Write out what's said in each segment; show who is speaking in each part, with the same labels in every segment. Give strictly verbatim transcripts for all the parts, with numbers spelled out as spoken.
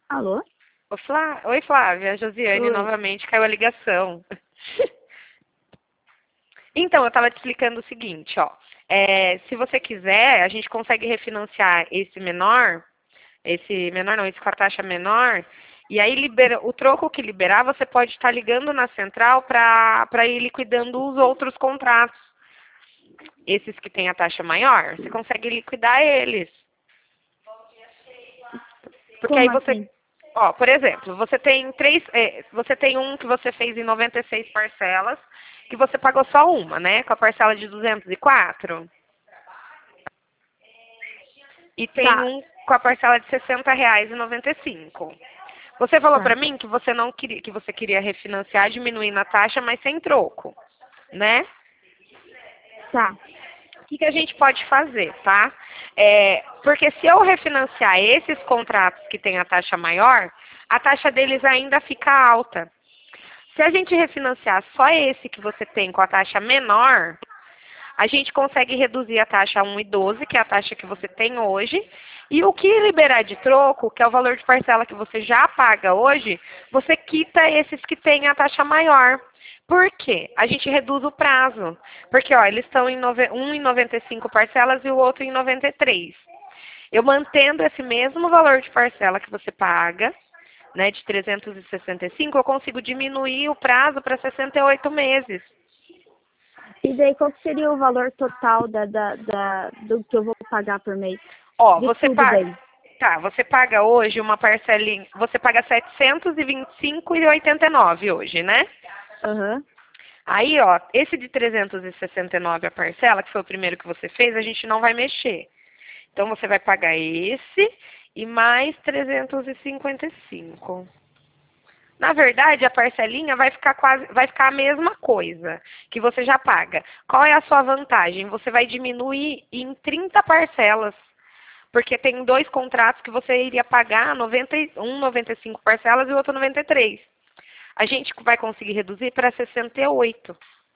Speaker 1: Alô?
Speaker 2: Ô, Flá... Oi, Flávia, Josiane,
Speaker 1: Oi.
Speaker 2: novamente caiu a ligação. Então, eu estava te explicando o seguinte, ó. É, se você quiser, a gente consegue refinanciar esse menor, esse menor não, esse com a taxa menor, e aí libera, o troco que liberar, você pode estar ligando na central para ir liquidando os outros contratos. Esses que têm a taxa maior, você consegue liquidar eles. Porque aí
Speaker 1: Como
Speaker 2: você,
Speaker 1: assim?
Speaker 2: ó, por exemplo, você tem três, é, você tem um que você fez em noventa e seis parcelas, que você pagou só uma, né? Com a parcela de duzentos e quatro. E tem
Speaker 1: Tá,
Speaker 2: um com a parcela de sessenta reais e noventa e cinco. Você falou
Speaker 1: tá,
Speaker 2: pra mim que você não queria, que você queria refinanciar diminuindo a taxa, mas sem troco, né?
Speaker 1: tá.
Speaker 2: O que, que a gente pode fazer, tá? É, porque se eu refinanciar esses contratos que têm a taxa maior, a taxa deles ainda fica alta. Se a gente refinanciar só esse que você tem com a taxa menor, a gente consegue reduzir a taxa a um vírgula doze, que é a taxa que você tem hoje, e o que liberar de troco, que é o valor de parcela que você já paga hoje, você quita esses que têm a taxa maior. Por quê? A gente reduz o prazo. Porque, ó, eles estão em nove- um em noventa e cinco parcelas e o outro em noventa e três. Eu mantendo esse mesmo valor de parcela que você paga, né, de trezentos e sessenta e cinco, eu consigo diminuir o prazo para sessenta e oito meses.
Speaker 1: E daí, qual que seria o valor total da, da, da, do que eu vou pagar por mês?
Speaker 2: Ó,
Speaker 1: De
Speaker 2: você
Speaker 1: tudo
Speaker 2: paga,
Speaker 1: daí.
Speaker 2: tá, você paga hoje uma parcelinha, você paga setecentos e vinte e cinco e oitenta e nove hoje, né?
Speaker 1: Aham.
Speaker 2: Aí, ó, esse de trezentos e sessenta e nove a parcela, que foi o primeiro que você fez, a gente não vai mexer. Então você vai pagar esse e mais trezentos e cinquenta e cinco. Na verdade, a parcelinha vai ficar quase, vai ficar a mesma coisa que você já paga. Qual é a sua vantagem? Você vai diminuir em trinta parcelas, porque tem dois contratos que você iria pagar noventa e um, noventa e cinco parcelas e o outro noventa e três. A gente vai conseguir reduzir para sessenta e oito.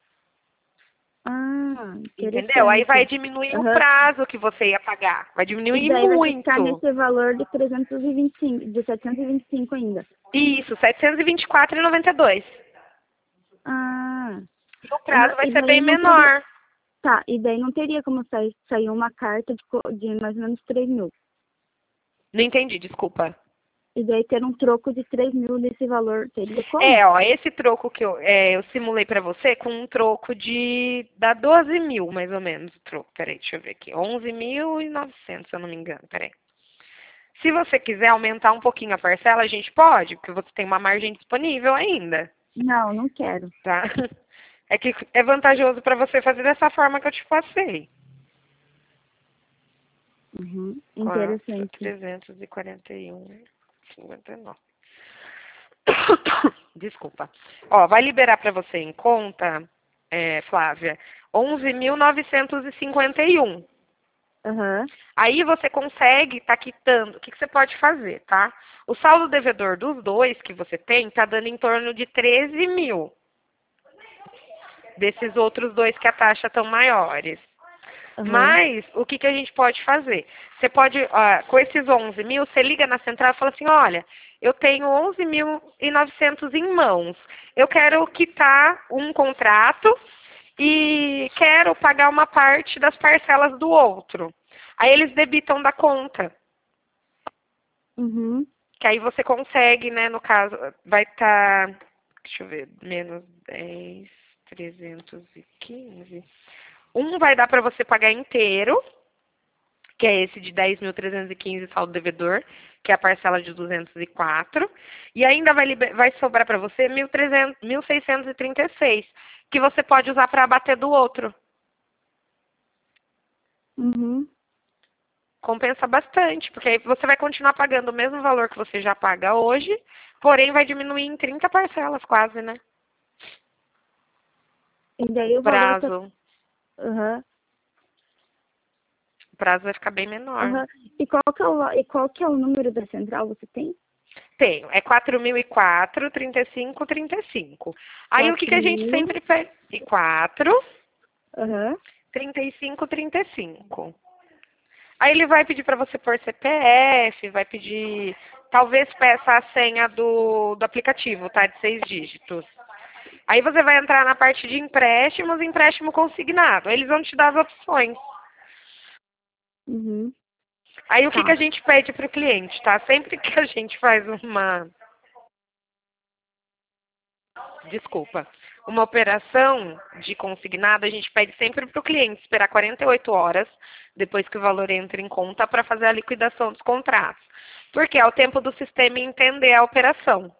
Speaker 1: Ah,
Speaker 2: Entendeu? Aí vai
Speaker 1: interessante.
Speaker 2: diminuir o
Speaker 1: Aham.
Speaker 2: prazo que você ia pagar. Vai
Speaker 1: E
Speaker 2: diminuir
Speaker 1: daí vai ficar
Speaker 2: muito.
Speaker 1: nesse valor de trezentos e vinte e cinco, de setecentos e vinte e cinco ainda.
Speaker 2: Isso, setecentos e vinte e quatro e noventa e dois.
Speaker 1: Ah.
Speaker 2: E o
Speaker 1: Aham.
Speaker 2: prazo vai
Speaker 1: E
Speaker 2: ser
Speaker 1: daí
Speaker 2: bem
Speaker 1: não teria.
Speaker 2: menor.
Speaker 1: Tá, e daí não teria como sair, sair uma carta de, co- de mais ou menos três mil.
Speaker 2: Não entendi, desculpa.
Speaker 1: E daí ter um troco de três mil nesse valor, teria como?
Speaker 2: É, ó, esse troco que eu, é, eu simulei pra você com um troco de, dá doze mil, mais ou menos, o troco. Peraí, deixa eu ver aqui. onze mil e novecentos, se eu não me engano, peraí. Se você quiser aumentar um pouquinho a parcela, a gente pode, porque você tem uma margem disponível ainda,
Speaker 1: Não, não quero.
Speaker 2: tá? É que é vantajoso pra você fazer dessa forma que eu te passei.
Speaker 1: Uhum.
Speaker 2: quatro,
Speaker 1: Interessante.
Speaker 2: trezentos e quarenta e um, cinquenta e nove. Desculpa. Ó, vai liberar para você em conta, é, Flávia, onze mil novecentos e cinquenta e um.
Speaker 1: Aham.
Speaker 2: Aí você consegue estar quitando. O que, que você pode fazer, tá? O saldo devedor dos dois que você tem está dando em torno de treze mil. Desses outros dois que a taxa estão maiores.
Speaker 1: Aham.
Speaker 2: Mas, o que, que a gente pode fazer? Você pode, ah, com esses onze mil, você liga na central e fala assim, olha, eu tenho onze mil e novecentos em mãos. Eu quero quitar um contrato e quero pagar uma parte das parcelas do outro. Aí eles debitam da conta.
Speaker 1: Uhum.
Speaker 2: Que aí você consegue, né, no caso, vai estar, deixa eu ver, menos dez, trezentos e quinze. Um vai dar para você pagar inteiro, que é esse de dez mil trezentos e quinze saldo devedor, que é a parcela de duzentos e quatro, e ainda vai, liber- vai sobrar para você mil e trezentos mil seiscentos e trinta e seis, que você pode usar para abater do outro.
Speaker 1: Uhum.
Speaker 2: Compensa bastante, porque aí você vai continuar pagando o mesmo valor que você já paga hoje, porém vai diminuir em trinta parcelas quase, né?
Speaker 1: E daí
Speaker 2: O
Speaker 1: o valor tá.
Speaker 2: prazo.
Speaker 1: Aham.
Speaker 2: O prazo vai ficar bem menor.
Speaker 1: Aham. E qual que é o, va- e qual que é o número da central? Você tem?
Speaker 2: Tenho. É quatro mil e quatro, trinta e cinco, trinta e cinco. Aí o que,
Speaker 1: Quatro
Speaker 2: que a gente
Speaker 1: mil.
Speaker 2: sempre pede? E quatro,
Speaker 1: Aham.
Speaker 2: trinta e cinco, trinta e cinco. Aí ele vai pedir para você pôr C P F, vai pedir talvez peça a senha do, do aplicativo, tá? De seis dígitos. Aí você vai entrar na parte de empréstimos, empréstimo consignado. Eles vão te dar as opções.
Speaker 1: Uhum.
Speaker 2: Aí o que,
Speaker 1: Tá.
Speaker 2: que a gente pede para o cliente, tá? Sempre que a gente faz uma... Desculpa. Uma operação de consignado, a gente pede sempre para o cliente esperar quarenta e oito horas, depois que o valor entra em conta, para fazer a liquidação dos contratos. Porque é o tempo do sistema entender a operação.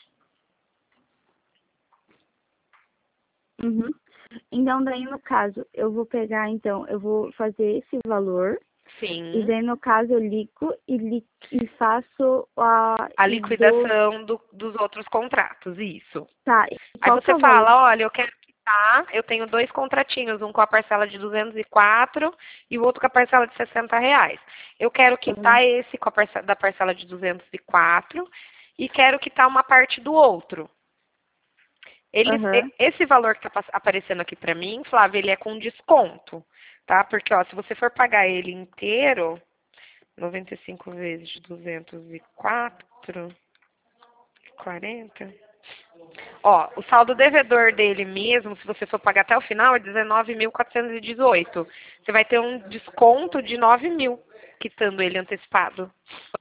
Speaker 1: Uhum. Então, daí, no caso, eu vou pegar, então, eu vou fazer esse valor, e
Speaker 2: Sim.
Speaker 1: daí, no caso, eu lico e, li, e faço a...
Speaker 2: A
Speaker 1: e dou...
Speaker 2: liquidação do, dos outros contratos, isso.
Speaker 1: Tá, e
Speaker 2: Aí
Speaker 1: qual que é
Speaker 2: você
Speaker 1: o valor?
Speaker 2: fala, olha, eu quero quitar, eu tenho dois contratinhos, um com a parcela de duzentos e quatro e o outro com a parcela de sessenta reais. Eu quero
Speaker 1: Uhum.
Speaker 2: quitar esse com a parcela, da parcela de duzentos e quatro e quero quitar uma parte do outro. Eles,
Speaker 1: Aham.
Speaker 2: e- esse valor que está aparecendo aqui para mim, Flávia, ele é com desconto, tá? Porque, ó, se você for pagar ele inteiro, noventa e cinco vezes de duzentos e quatro, quarenta. Ó, o saldo devedor dele mesmo, se você for pagar até o final, é dezenove mil quatrocentos e dezoito. Você vai ter um desconto de nove mil, quitando ele antecipado.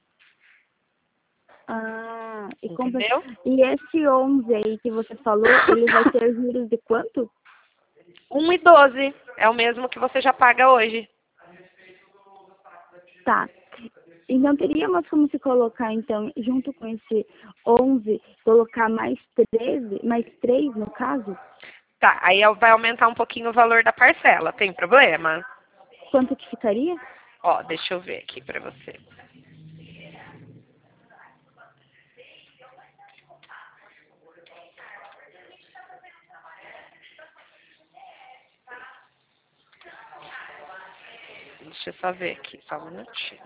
Speaker 1: Ah, e, compra...
Speaker 2: Entendeu?
Speaker 1: e esse onze aí que você falou, ele vai ter juros de quanto?
Speaker 2: um e doze é o mesmo que você já paga hoje.
Speaker 1: Tá. Então, teríamos como se colocar, então, junto com esse onze, colocar mais treze, mais três no caso?
Speaker 2: Tá, aí vai aumentar um pouquinho o valor da parcela, tem problema?
Speaker 1: Quanto que ficaria?
Speaker 2: Ó, deixa eu ver aqui pra você. Deixa eu só ver aqui, só um minutinho.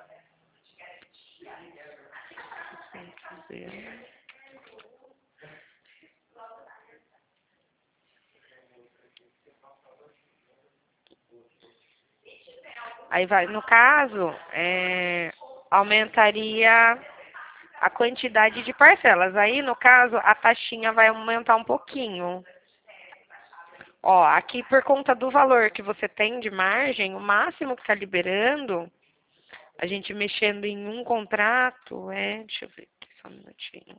Speaker 2: Aí vai, no caso, é, aumentaria a quantidade de parcelas. Aí, no caso, a taxinha vai aumentar um pouquinho. Ó, aqui por conta do valor que você tem de margem, o máximo que está liberando, a gente mexendo em um contrato é, deixa eu ver aqui só um minutinho.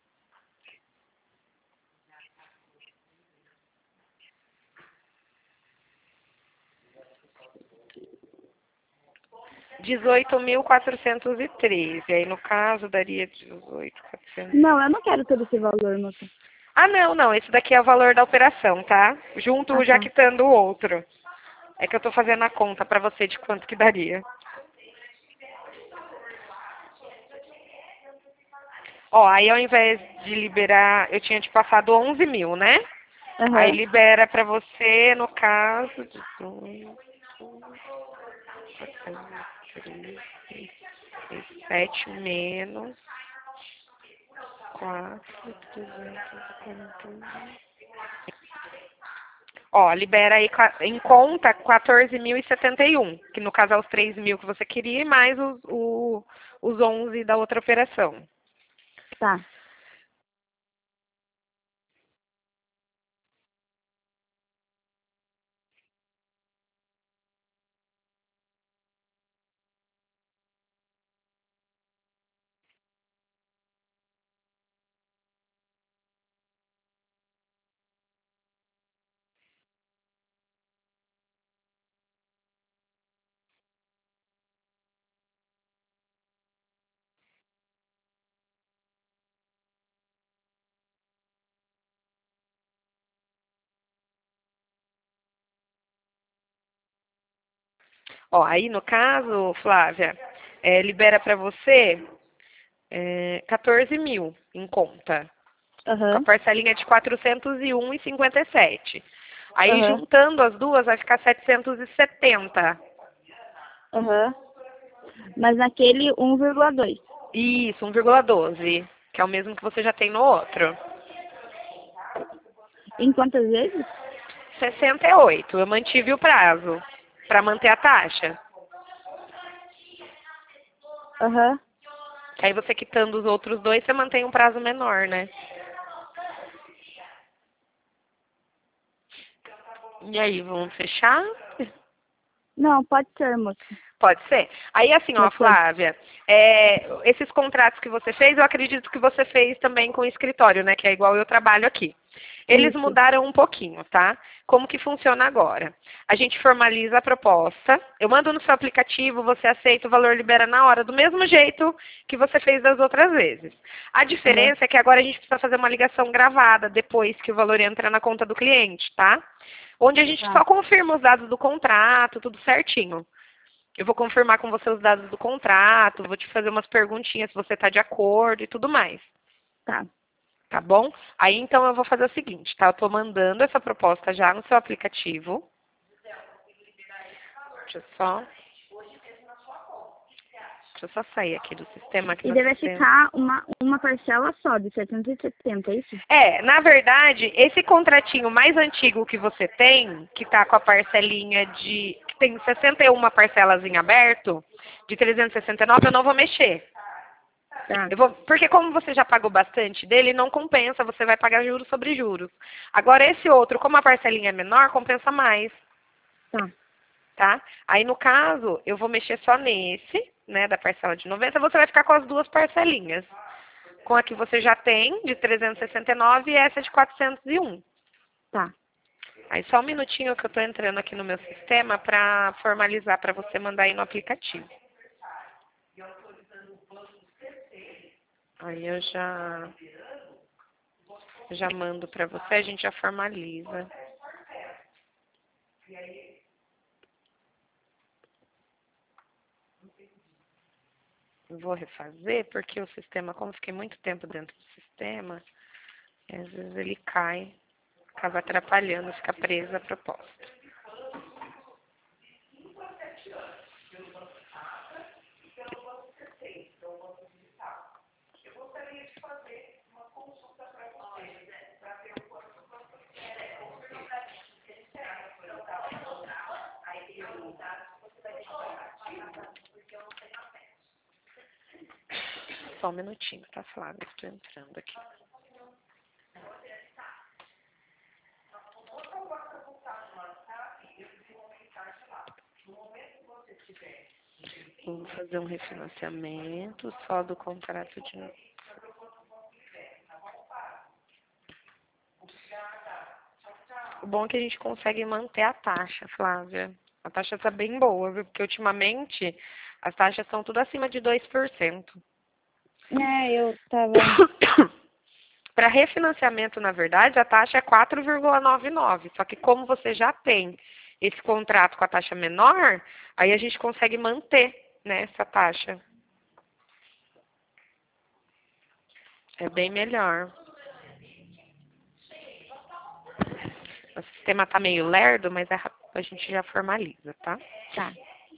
Speaker 2: dezoito mil quatrocentos e treze. Aí, no caso, daria dezoito mil quatrocentos.
Speaker 1: Não, eu não quero todo esse valor, moça.
Speaker 2: Ah, não, não. Esse daqui é o valor da operação, tá?
Speaker 1: Ah,
Speaker 2: Junto já
Speaker 1: tá.
Speaker 2: quitando o outro. É que eu tô fazendo a conta pra você de quanto que daria. Ó, aí ao invés de liberar, eu tinha te passado onze mil, né? Aí
Speaker 1: Aham.
Speaker 2: libera pra você, no caso, dezoito, sete menos quatro, trezentos e quarenta e um. Ó, libera aí qua- em conta quatorze mil e setenta e um, que no caso é os três mil que você queria, e mais os, o- os onze da outra operação.
Speaker 1: Tá.
Speaker 2: Ó, aí no caso, Flávia, é, libera para você é, quatorze mil em conta, com a
Speaker 1: Aham.
Speaker 2: parcelinha de quatrocentos e um e cinquenta e sete. Aí
Speaker 1: Aham.
Speaker 2: juntando as duas vai ficar setecentos e setenta.
Speaker 1: Aham. Mas naquele um vírgula dois.
Speaker 2: Isso, um vírgula doze, que é o mesmo que você já tem no outro.
Speaker 1: Em quantas vezes?
Speaker 2: sessenta e oito, eu mantive o prazo para manter a taxa.
Speaker 1: Aham.
Speaker 2: Aí você quitando os outros dois, você mantém um prazo menor, né? E aí, vamos fechar?
Speaker 1: Não, pode ser, moça.
Speaker 2: Pode ser. Aí, assim, ó,
Speaker 1: Pode ser.
Speaker 2: Flávia, é, esses contratos que você fez, eu acredito que você fez também com o escritório, né? Que é igual eu trabalho aqui. Eles
Speaker 1: Isso.
Speaker 2: mudaram um pouquinho, tá? Como que funciona agora? A gente formaliza a proposta, eu mando no seu aplicativo, você aceita, o valor libera na hora, do mesmo jeito que você fez das outras vezes. A diferença é que agora a gente precisa fazer uma ligação gravada depois que o valor entra na conta do cliente, tá? Onde a gente
Speaker 1: Tá.
Speaker 2: só confirma os dados do contrato, tudo certinho. Eu vou confirmar com você os dados do contrato, vou te fazer umas perguntinhas se você está de acordo e tudo mais.
Speaker 1: Tá.
Speaker 2: Tá bom? Aí então eu vou fazer o seguinte, tá? Eu tô mandando essa proposta já no seu aplicativo. Deixa eu só. Deixa eu só sair aqui do sistema. Aqui
Speaker 1: E
Speaker 2: no
Speaker 1: deve
Speaker 2: sistema.
Speaker 1: ficar uma, uma parcela só, de setecentos e setenta, é isso?
Speaker 2: É, na verdade, esse contratinho mais antigo que você tem, que tá com a parcelinha de. Que tem sessenta e uma parcelas em aberto, de trezentos e sessenta e nove, eu não vou mexer.
Speaker 1: Tá.
Speaker 2: Eu vou, porque como você já pagou bastante dele, não compensa, você vai pagar juros sobre juros. Agora esse outro, como a parcelinha é menor, compensa mais,
Speaker 1: Tá.
Speaker 2: tá? Aí no caso, eu vou mexer só nesse, né, da parcela de noventa, você vai ficar com as duas parcelinhas. Com a que você já tem, de trezentos e sessenta e nove, e essa de quatrocentos e um.
Speaker 1: Tá.
Speaker 2: Aí só um minutinho que eu tô entrando aqui no meu sistema para formalizar para você mandar aí no aplicativo. Aí eu já já mando para você, a gente já formaliza. Eu vou refazer porque o sistema, como eu fiquei muito tempo dentro do sistema, às vezes ele cai, acaba atrapalhando, fica presa a proposta. Só um minutinho, tá, Flávia? Estou entrando aqui. Vou fazer um refinanciamento só do contrato de novo. O bom é que a gente consegue manter a taxa, Flávia. A taxa está bem boa, viu? Porque ultimamente as taxas são tudo acima de dois por cento.
Speaker 1: É, eu tava...
Speaker 2: Para refinanciamento, na verdade, a taxa é quatro vírgula noventa e nove. Só que como você já tem esse contrato com a taxa menor, aí a gente consegue manter, né, essa taxa. É bem melhor. O sistema está meio lerdo, mas é, a gente já formaliza, tá?
Speaker 1: Tá.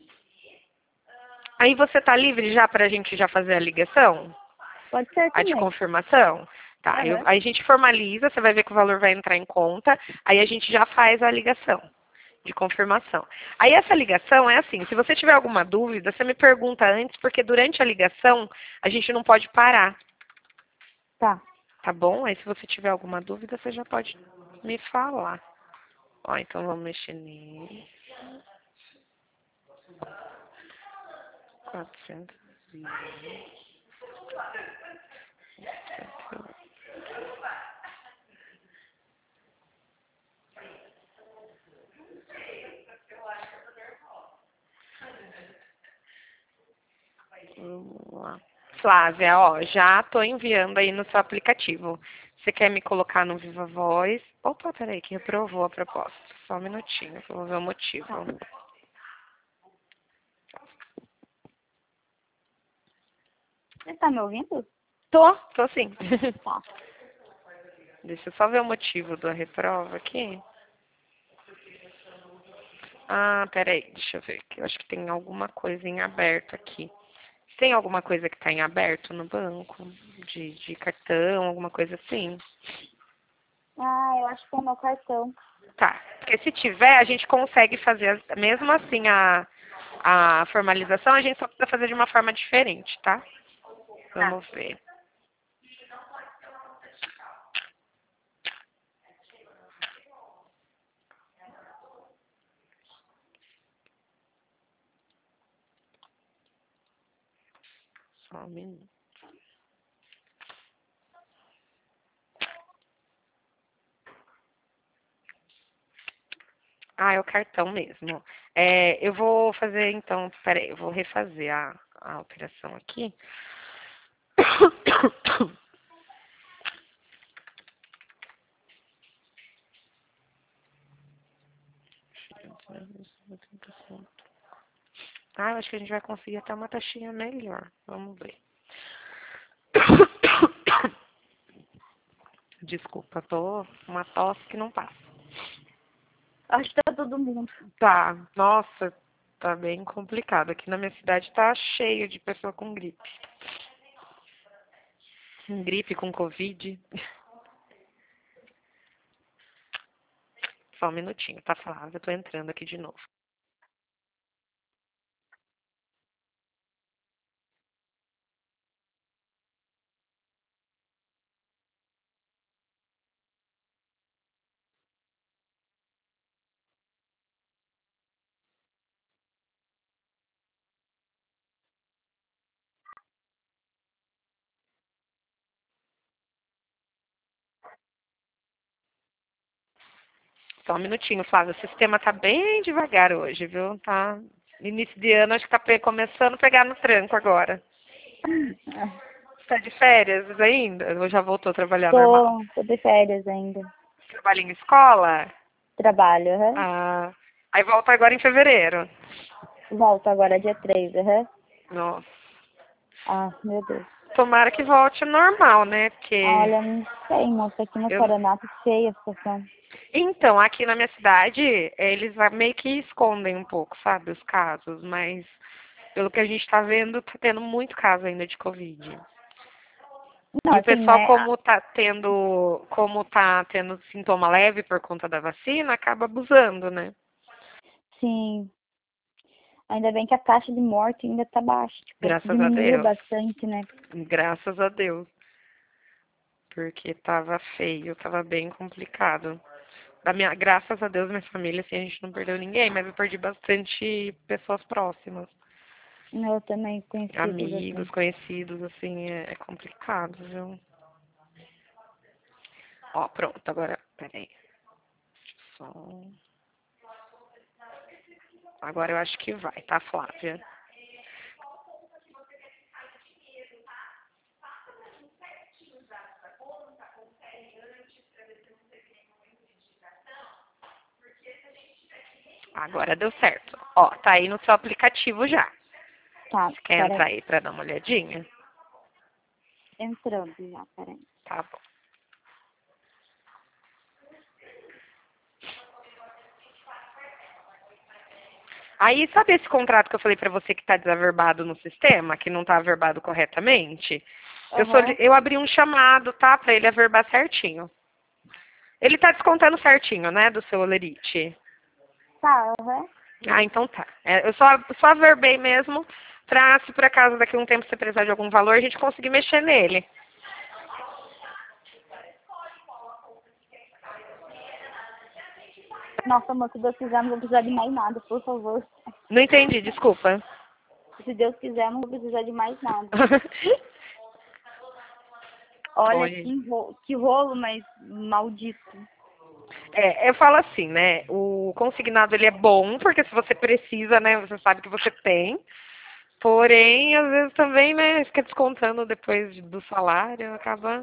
Speaker 2: Aí você tá livre já para a gente já fazer a ligação?
Speaker 1: Pode ser
Speaker 2: A de
Speaker 1: também.
Speaker 2: confirmação? Tá, eu,
Speaker 1: Aham.
Speaker 2: aí a gente formaliza, você vai ver que o valor vai entrar em conta, aí a gente já faz a ligação de confirmação. Aí essa ligação é assim, se você tiver alguma dúvida, você me pergunta antes, porque durante a ligação a gente não pode parar,
Speaker 1: Tá.
Speaker 2: tá bom? Aí se você tiver alguma dúvida, você já pode me falar. Ó, então vamos mexer nele. quatrocentos e um. Vamos lá. Flávia, ó, já tô enviando aí no seu aplicativo. Você quer me colocar no Viva Voz? Opa, peraí, que reprovou a proposta. Só um minutinho, que eu vou ver o motivo.
Speaker 1: Você tá me ouvindo?
Speaker 2: Tô, tô sim.
Speaker 1: Tá.
Speaker 2: Deixa eu só ver o motivo da reprova aqui. Ah, peraí, deixa eu ver. Eu acho que tem alguma coisa em aberto aqui. Tem alguma coisa que está em aberto no banco? De, de cartão, alguma coisa assim?
Speaker 1: Ah, eu acho que é meu cartão.
Speaker 2: Tá, porque se tiver, a gente consegue fazer, mesmo assim, a, a formalização, a gente só precisa fazer de uma forma diferente, tá? Vamos ver. Só um minuto. Ah, é o cartão mesmo. É, eu vou fazer, então, peraí, eu vou refazer a, a operação aqui. Ah, eu acho que a gente vai conseguir até uma taxinha melhor. Vamos ver. Desculpa, tô com uma tosse que não passa.
Speaker 1: Acho que tá todo mundo.
Speaker 2: Tá, nossa, tá bem complicado. Aqui na minha cidade tá cheio de pessoa com gripe. Com gripe, com Covid. Só um minutinho, tá, Flávia? Eu tô entrando aqui de novo. Só um minutinho, Flávia. O sistema tá bem devagar hoje, viu? Tá. Início de ano, acho que tá pe- começando a pegar no tranco agora. Tá de férias ainda? Ou já voltou a trabalhar normal?
Speaker 1: Tô, tô de férias ainda.
Speaker 2: Trabalha em escola?
Speaker 1: Trabalho, aham.
Speaker 2: Ah, aí volta agora em fevereiro.
Speaker 1: Volto agora dia três, aham.
Speaker 2: Nossa.
Speaker 1: Ah, meu Deus.
Speaker 2: Tomara que volte ao normal, né? Porque
Speaker 1: Olha, não sei, moça, aqui no
Speaker 2: eu...
Speaker 1: Paraná tá feia a situação.
Speaker 2: Então, aqui na minha cidade, eles meio que escondem um pouco, sabe, os casos, mas pelo que a gente tá vendo, tá tendo muito caso ainda de Covid.
Speaker 1: Não,
Speaker 2: E o
Speaker 1: assim,
Speaker 2: pessoal,
Speaker 1: né?
Speaker 2: como tá tendo, como tá tendo sintoma leve por conta da vacina, acaba abusando, né?
Speaker 1: Sim. Ainda bem que a taxa de morte ainda tá baixa. Tipo,
Speaker 2: Graças a
Speaker 1: diminuiu
Speaker 2: Deus.
Speaker 1: bastante, né?
Speaker 2: Graças a Deus. Porque tava feio, tava bem complicado. Da minha, graças a Deus, minha família, assim, a gente não perdeu ninguém, mas eu perdi bastante pessoas próximas.
Speaker 1: Eu também conhecidos,
Speaker 2: Amigos,
Speaker 1: assim.
Speaker 2: conhecidos, assim, é, é complicado, viu? Ó, pronto, agora, peraí. Só... um- Agora eu acho que vai, tá, Flávia? Agora deu certo. Ó, tá aí no seu aplicativo já.
Speaker 1: Tá,
Speaker 2: Você quer entrar
Speaker 1: peraí.
Speaker 2: aí pra dar uma olhadinha?
Speaker 1: Entrando já, peraí.
Speaker 2: Tá bom. Aí, sabe esse contrato que eu falei pra você que tá desaverbado no sistema, que não tá averbado corretamente? Eu, soli-
Speaker 1: Aham.
Speaker 2: eu abri um chamado, tá, pra ele averbar certinho. Ele tá descontando certinho, né, do seu Olerite.
Speaker 1: Tá, aham.
Speaker 2: Ah, então tá. É, eu só, só averbei mesmo pra, se por acaso daqui a um tempo você precisar de algum valor, a gente conseguir mexer nele.
Speaker 1: Nossa, amor, se Deus quiser, não vou precisar de mais nada, por favor.
Speaker 2: Não entendi, desculpa.
Speaker 1: Se Deus quiser, não vou precisar de mais nada. Olha,
Speaker 2: Oi.
Speaker 1: que rolo, que rolo, mas maldito.
Speaker 2: É, eu falo assim, né? O consignado ele é bom, porque se você precisa, né, você sabe que você tem. Porém, às vezes também, né, fica descontando depois do salário, acaba.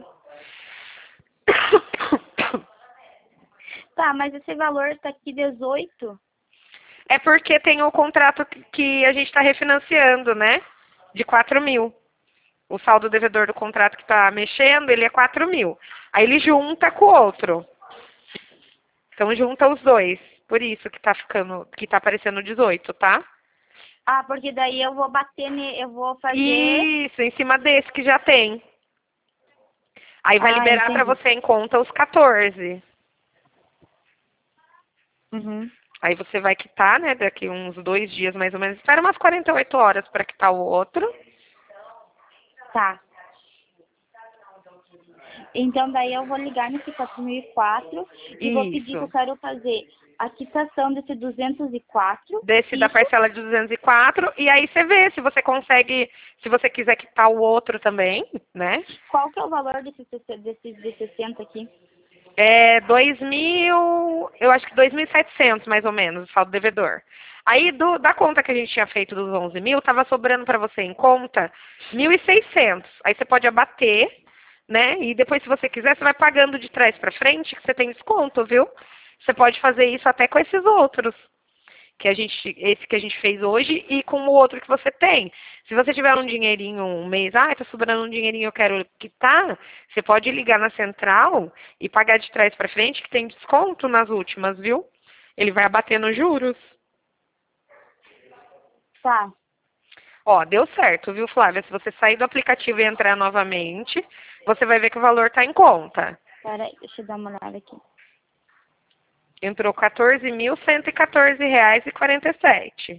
Speaker 1: Tá, mas esse valor tá aqui dezoito.
Speaker 2: É porque tem o contrato que que a gente está refinanciando, né? De quatro mil. O saldo devedor do contrato que está mexendo, ele é quatro mil. Aí ele junta com o outro. Então junta os dois. Por isso que tá ficando, que tá aparecendo dezoito, tá?
Speaker 1: Ah, porque daí eu vou bater, ne... eu vou fazer...
Speaker 2: Isso, em cima desse que já tem. Aí vai
Speaker 1: Ah,
Speaker 2: liberar para
Speaker 1: entendi.
Speaker 2: você em conta os quatorze.
Speaker 1: Uhum.
Speaker 2: Aí você vai quitar, né, daqui uns dois dias mais ou menos. Espera umas quarenta e oito horas para quitar o outro.
Speaker 1: Tá. Então, daí eu vou ligar nesse quatro mil e quatro e vou pedir que eu
Speaker 2: Isso.
Speaker 1: quero fazer a quitação desse duzentos e quatro.
Speaker 2: Desse da
Speaker 1: Isso.
Speaker 2: parcela de duzentos e quatro, e aí você vê se você consegue, se você quiser quitar o outro também, né?
Speaker 1: Qual que é o valor desse, desse, de sessenta aqui?
Speaker 2: É dois mil, eu acho que dois mil e setecentos mais ou menos, o saldo devedor. Aí do, da conta que a gente tinha feito dos onze mil, estava sobrando para você em conta mil e seiscentos. Aí você pode abater, né? E depois, se você quiser, você vai pagando de trás para frente, que você tem desconto, viu? Você pode fazer isso até com esses outros. Que a gente, esse que a gente fez hoje e com o outro que você tem. Se você tiver um dinheirinho um mês, ah, tá sobrando um dinheirinho, eu quero quitar, você pode ligar na central e pagar de trás para frente, que tem desconto nas últimas, viu? Ele vai abater nos juros.
Speaker 1: Tá.
Speaker 2: Ó, deu certo, viu, Flávia? Se você sair do aplicativo e entrar novamente, você vai ver que o valor tá em conta.
Speaker 1: Peraí, deixa eu dar uma olhada aqui.
Speaker 2: Entrou quatorze mil cento e quatorze reais e quarenta e sete.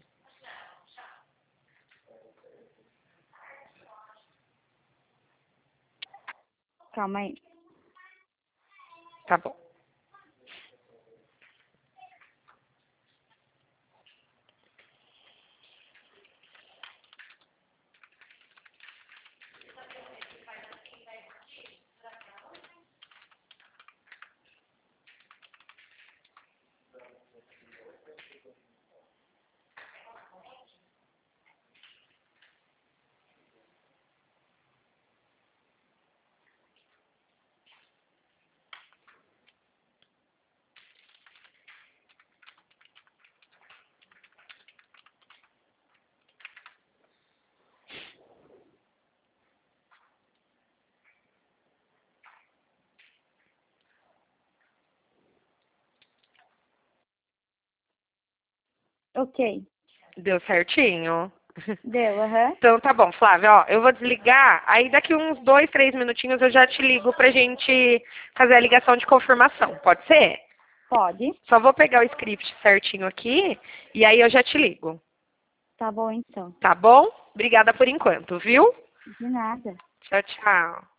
Speaker 1: Calma aí.
Speaker 2: Tá bom.
Speaker 1: Ok.
Speaker 2: Deu certinho?
Speaker 1: Deu, aham.
Speaker 2: Então tá bom, Flávia, ó, eu vou desligar, aí daqui uns dois, três minutinhos eu já te ligo pra gente fazer a ligação de confirmação, pode ser?
Speaker 1: Pode.
Speaker 2: Só vou pegar o script certinho aqui e aí eu já te ligo,
Speaker 1: Tá bom, então.
Speaker 2: tá bom? Obrigada por enquanto, viu?
Speaker 1: De nada.
Speaker 2: Tchau, tchau.